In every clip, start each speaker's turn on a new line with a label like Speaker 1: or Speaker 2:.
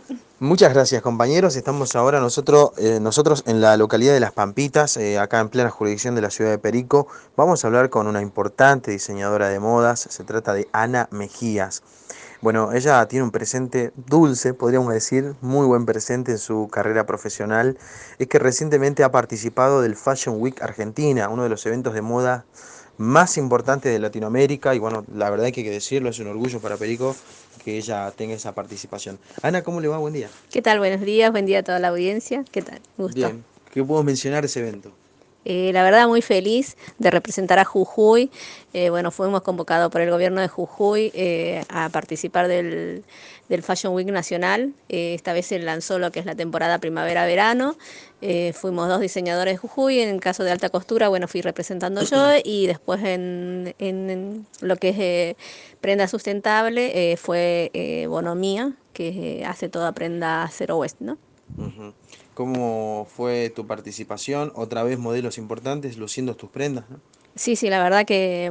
Speaker 1: Muchas gracias, compañeros. Estamos ahora nosotros en la localidad de Las Pampitas, acá en plena jurisdicción de la ciudad de Perico. Vamos a hablar con una importante diseñadora de modas. Se trata de Ana Mejías. Bueno, ella tiene un presente dulce, podríamos decir, muy buen presente en su carrera profesional. Es que recientemente ha participado del Fashion Week Argentina, uno de los eventos de moda más importantes de Latinoamérica. Y bueno, la verdad que hay que decirlo, es un orgullo para Perico que ella tenga esa participación. Ana, ¿cómo le va? Buen día.
Speaker 2: ¿Qué tal? Buenos días, buen día a toda la audiencia. ¿Qué tal? Gusto.
Speaker 1: Bien, ¿qué puedo mencionar ese evento?
Speaker 2: La verdad, muy feliz de representar a Jujuy. Bueno, fuimos convocados por el gobierno de Jujuy a participar del Fashion Week Nacional. Esta vez se lanzó lo que es la temporada primavera-verano. Fuimos dos diseñadores de Jujuy. En el caso de alta costura, bueno, fui representando yo y después en lo que es prenda sustentable fue Bonomía, que hace toda prenda zero waste, ¿no?
Speaker 1: Ujú. ¿Cómo fue tu participación? Otra vez modelos importantes luciendo tus prendas, ¿no?
Speaker 2: Sí, sí, la verdad que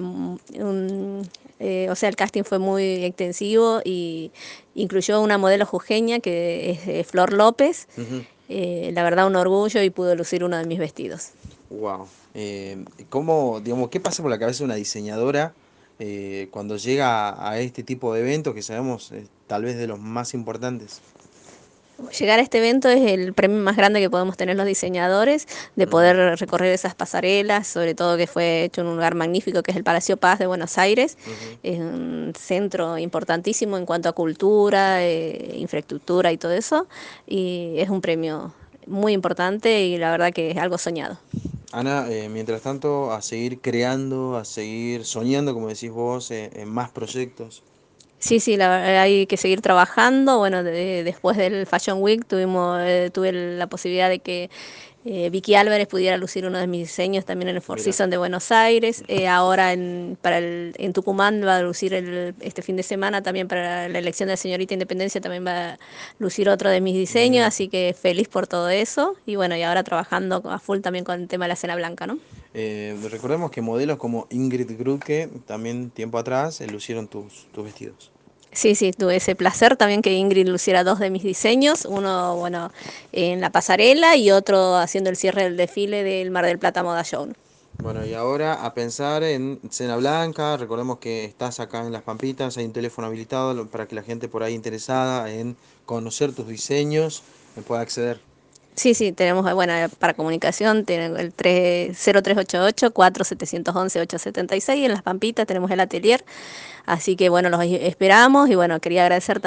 Speaker 2: o sea, el casting fue muy extensivo y incluyó una modelo jujeña que es Flor López.
Speaker 1: Ujú.
Speaker 2: La verdad, un orgullo y pudo lucir uno de mis vestidos.
Speaker 1: Wow. ¿Cómo, digamos, qué pasa por la cabeza de una diseñadora cuando llega a este tipo de eventos que sabemos tal vez de los más importantes?
Speaker 2: Llegar a este evento es el premio más grande que podemos tener los diseñadores, de
Speaker 1: Ujú,
Speaker 2: poder recorrer esas pasarelas, sobre todo que fue hecho en un lugar magnífico que es el Palacio Paz de Buenos Aires.
Speaker 1: ujú.
Speaker 2: Es un centro importantísimo en cuanto a cultura, infraestructura y todo eso. Y es un premio muy importante y la verdad que es algo soñado.
Speaker 1: Ana, mientras tanto, a seguir creando, a seguir soñando, como decís vos, en más proyectos.
Speaker 2: Sí, sí, la verdad hay que seguir trabajando. Bueno, después del Fashion Week tuve la posibilidad de que Vicky Álvarez pudiera lucir uno de mis diseños también en el Four
Speaker 1: Mira.
Speaker 2: Seasons de Buenos Aires.
Speaker 1: Ujú.
Speaker 2: Ahora en Tucumán va a lucir este fin de semana también para la elección de la señorita Independencia, también va a lucir otro de mis diseños,
Speaker 1: Mira.
Speaker 2: así que feliz por todo eso. Y bueno, y ahora trabajando a full también con el tema de la cena blanca, ¿no?
Speaker 1: Recordemos que modelos como Ingrid Gruque, también tiempo atrás, lucieron tus vestidos.
Speaker 2: Sí, sí, tuve ese placer también que Ingrid luciera dos de mis diseños, uno, bueno, en la pasarela y otro haciendo el cierre del desfile del Mar del Plata Moda Show.
Speaker 1: Bueno, y ahora a pensar en Cena Blanca, recordemos que estás acá en Las Pampitas, hay un teléfono habilitado para que la gente por ahí interesada en conocer tus diseños pueda acceder.
Speaker 2: Sí, sí, tenemos, bueno, para comunicación, tenemos el 0388 4711 876 en Las Pampitas tenemos el atelier, así que bueno, los esperamos y bueno, quería agradecer